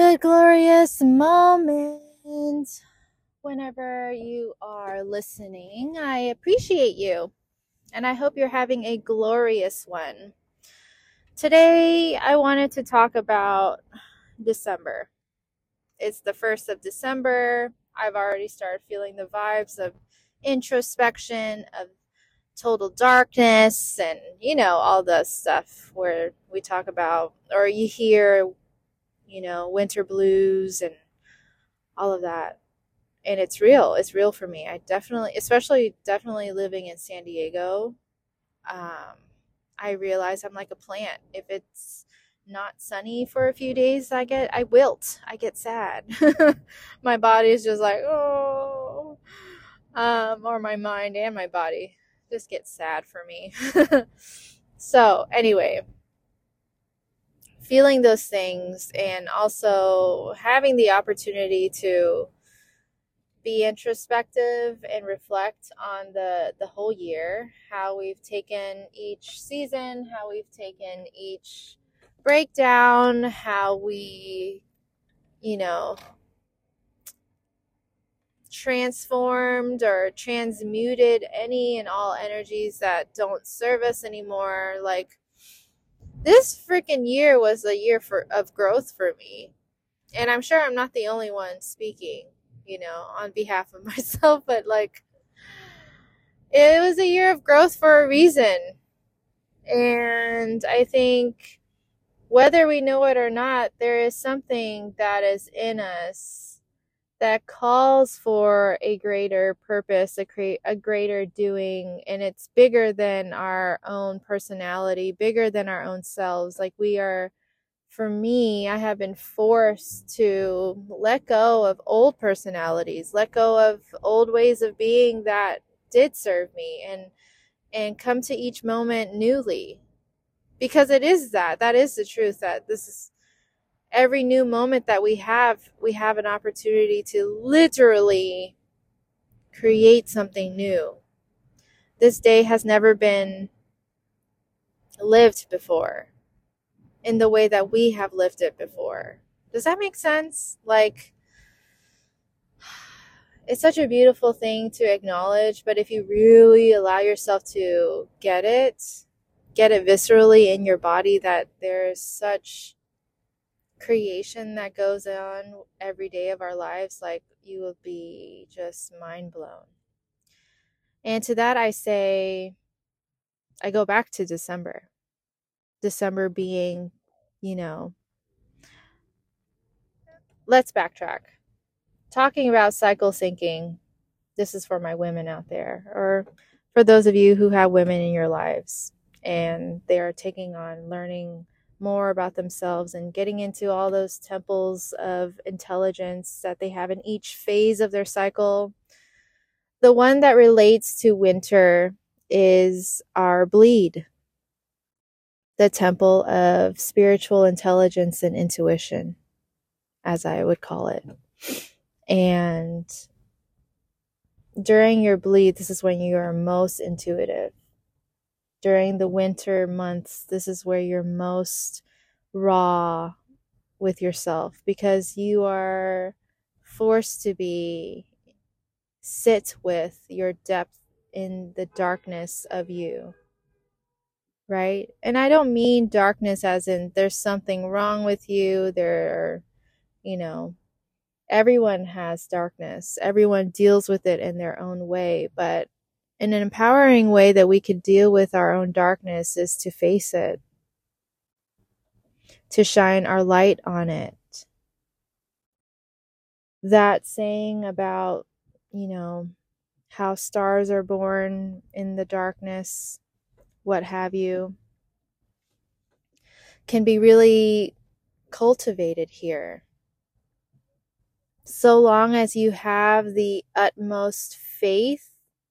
good, glorious moment. Whenever you are listening, I appreciate you and I hope you're having a glorious one. Today, I wanted to talk about December. It's the 1st of December. I've already started feeling the vibes of introspection, of total darkness, and all the stuff where we talk about, or you hear, winter blues and all of that. And it's real for me. I definitely, especially definitely living in San Diego, um, I realize I'm like a plant. If it's not sunny for a few days, I wilt, I get sad. My body is just like, oh, or my mind and my body just get sad for me. So anyway, feeling those things and also having the opportunity to be introspective and reflect on the whole year, how we've taken each season, how we've taken each breakdown, how we, you know, transformed or transmuted any and all energies that don't serve us anymore. Like, this freaking year was a year of growth for me. And I'm sure I'm not the only one speaking, on behalf of myself, but like, it was a year of growth for a reason. And I think whether we know it or not, there is something that is in us that calls for a greater purpose, a greater doing, and it's bigger than our own personality, bigger than our own selves. Like, for me, I have been forced to let go of old personalities, let go of old ways of being that did serve me, and come to each moment newly. Because it is that is the truth, that this is every new moment that we have an opportunity to literally create something new. This day has never been lived before in the way that we have lived it before. Does that make sense? Like, it's such a beautiful thing to acknowledge, but if you really allow yourself to get it viscerally in your body, that there's such creation that goes on every day of our lives, like, you will be just mind blown. And to that I say, I go back to December being, let's backtrack. Talking about cycle syncing, this is for my women out there, or for those of you who have women in your lives and they are taking on learning more about themselves and getting into all those temples of intelligence that they have in each phase of their cycle. The one that relates to winter is our bleed, the temple of spiritual intelligence and intuition, as I would call it. And during your bleed, this is when you are most intuitive. During the winter months, this is where you're most raw with yourself, because you are forced to sit with your depth in the darkness of you, right? And I don't mean darkness as in there's something wrong with you. Everyone has darkness. Everyone deals with it in their own way, but in an empowering way that we could deal with our own darkness is to face it, to shine our light on it. That saying about, how stars are born in the darkness, what have you, can be really cultivated here. So long as you have the utmost faith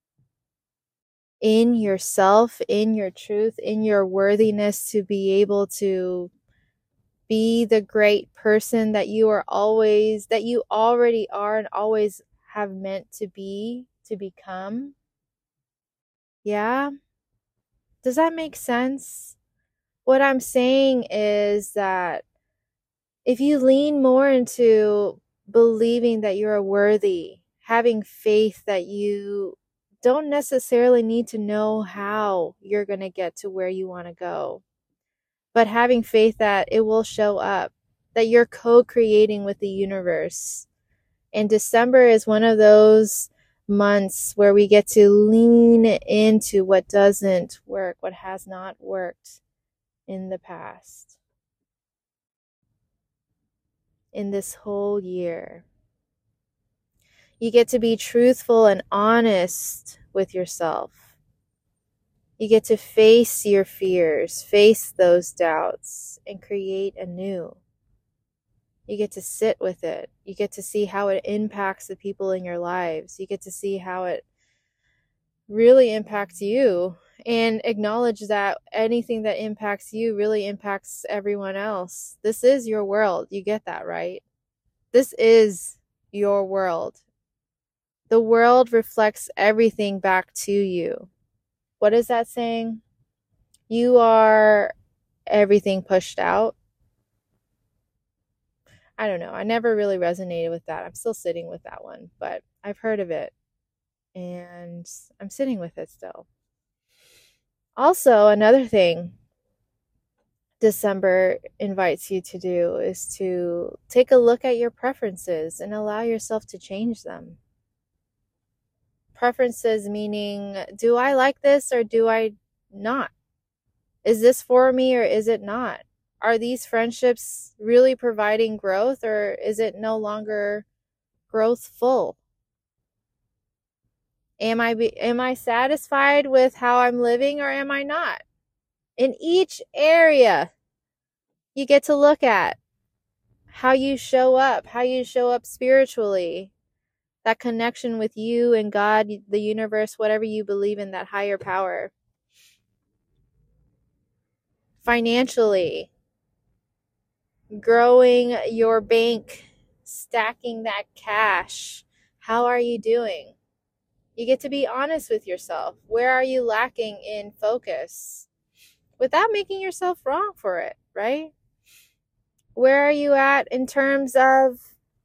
in yourself, in your truth, in your worthiness to be able to be the great person that you already are and always have meant to be, to become. Yeah? Does that make sense? What I'm saying is that if you lean more into believing that you're worthy, having faith that you don't necessarily need to know how you're going to get to where you want to go, but having faith that it will show up, that you're co-creating with the universe. And December is one of those months where we get to lean into what doesn't work, what has not worked in the past, in this whole year. You get to be truthful and honest with yourself. You get to face your fears, face those doubts, and create anew. You get to sit with it. You get to see how it impacts the people in your lives. You get to see how it really impacts you, and acknowledge that anything that impacts you really impacts everyone else. This is your world. You get that, right? This is your world. The world reflects everything back to you. What is that saying? You are everything pushed out. I don't know. I never really resonated with that. I'm still sitting with that one, but I've heard of it and I'm sitting with it still. Also, another thing December invites you to do is to take a look at your preferences and allow yourself to change them. Preferences meaning, do I like this or do I not? Is this for me or is it not? Are these friendships really providing growth, or is it no longer growthful? Am I satisfied with how I'm living, or am I not? In each area, you get to look at how you show up spiritually, that connection with you and God, the universe, whatever you believe in, that higher power. Financially, growing your bank, stacking that cash. How are you doing? You get to be honest with yourself. Where are you lacking in focus? Without making yourself wrong for it, right? Where are you at in terms of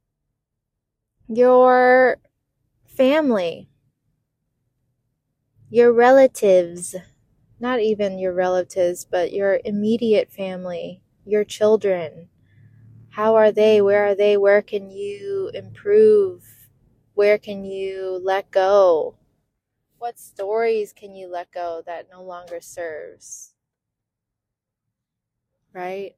your family, your relatives, not even your relatives, but your immediate family, your children? How are they? Where are they? Where can you improve? Where can you let go? What stories can you let go that no longer serves? Right?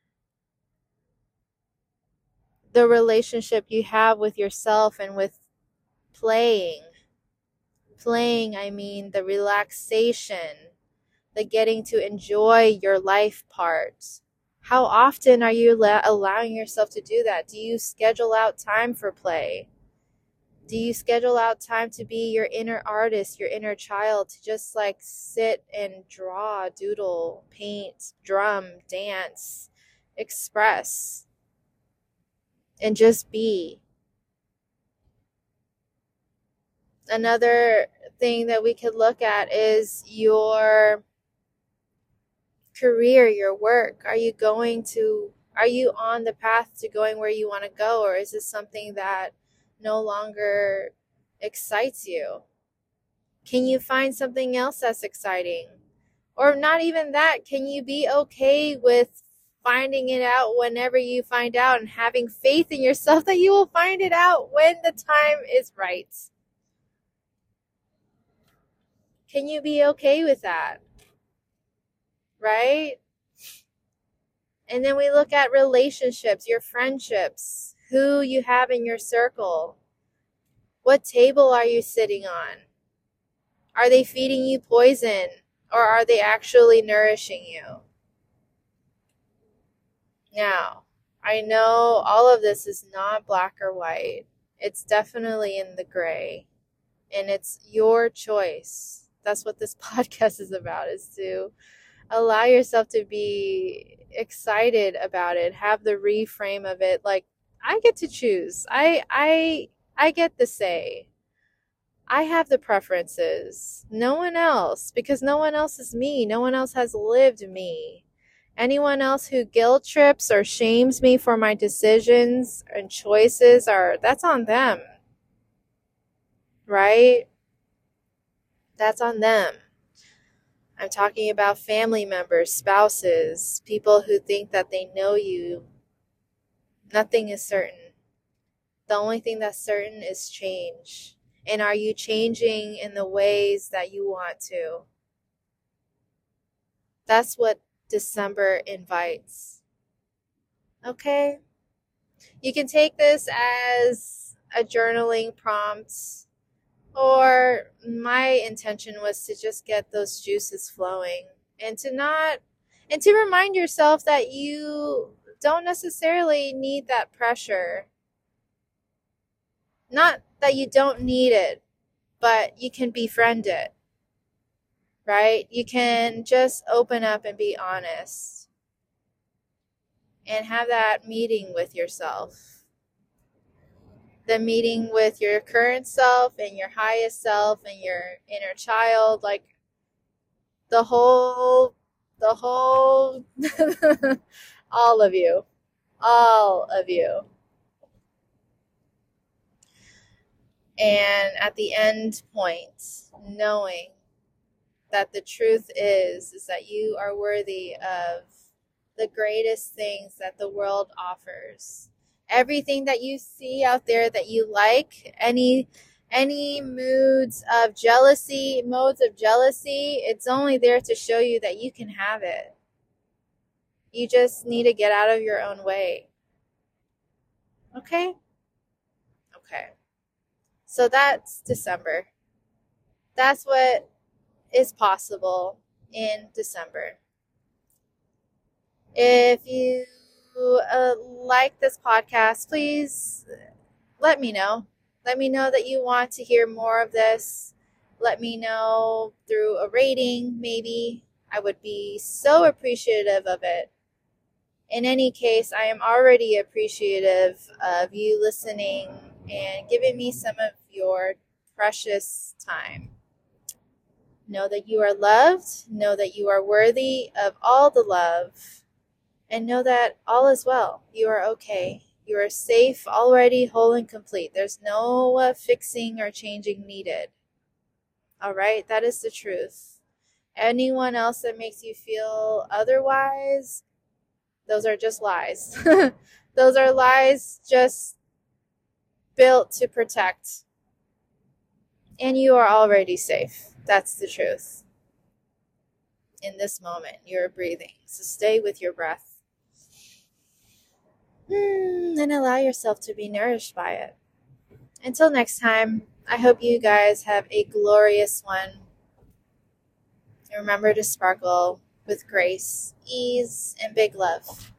The relationship you have with yourself and with playing. Playing, I mean the relaxation, the getting to enjoy your life part. How often are you allowing yourself to do that? Do you schedule out time for play? Do you schedule out time to be your inner artist, your inner child, to just like sit and draw, doodle, paint, drum, dance, express, and just be? Another thing that we could look at is your career, your work. Are you on the path to going where you want to go, or is this something that no longer excites you? Can you find something else that's exciting? Or not even that, can you be okay with finding it out whenever you find out, and having faith in yourself that you will find it out when the time is right? Can you be okay with that? Right? And then we look at relationships, your friendships, who you have in your circle. What table are you sitting on? Are they feeding you poison, or are they actually nourishing you? Now, I know all of this is not black or white. It's definitely in the gray, and it's your choice. That's what this podcast is about, is to allow yourself to be excited about it, have the reframe of it. Like, I get to choose. I get the say. I have the preferences. No one else, because no one else is me. No one else has lived me. Anyone else who guilt trips or shames me for my decisions and choices, that's on them, right? That's on them. I'm talking about family members, spouses, people who think that they know you. Nothing is certain. The only thing that's certain is change. And are you changing in the ways that you want to? That's what December invites. Okay? You can take this as a journaling prompt, or my intention was to just get those juices flowing and to remind yourself that you don't necessarily need that pressure. Not that you don't need it, but you can befriend it, right? You can just open up and be honest and have that meeting with yourself. The meeting with your current self and your highest self and your inner child, like the whole, all of you. And at the end point, knowing that the truth is that you are worthy of the greatest things that the world offers. Everything that you see out there that you like, any modes of jealousy, it's only there to show you that you can have it. You just need to get out of your own way. Okay? Okay. So that's December. That's what is possible in December. If you like this podcast, please let me know. Let me know that you want to hear more of this. Let me know through a rating, maybe. I would be so appreciative of it. In any case, I am already appreciative of you listening and giving me some of your precious time. Know that you are loved. Know that you are worthy of all the love. And know that all is well. You are okay. You are safe, already whole and complete. There's no fixing or changing needed. All right? That is the truth. Anyone else that makes you feel otherwise, those are just lies. Those are lies just built to protect. And you are already safe. That's the truth. In this moment, you're breathing. So stay with your breath. And allow yourself to be nourished by it. Until next time, I hope you guys have a glorious one. And remember to sparkle with grace, ease, and big love.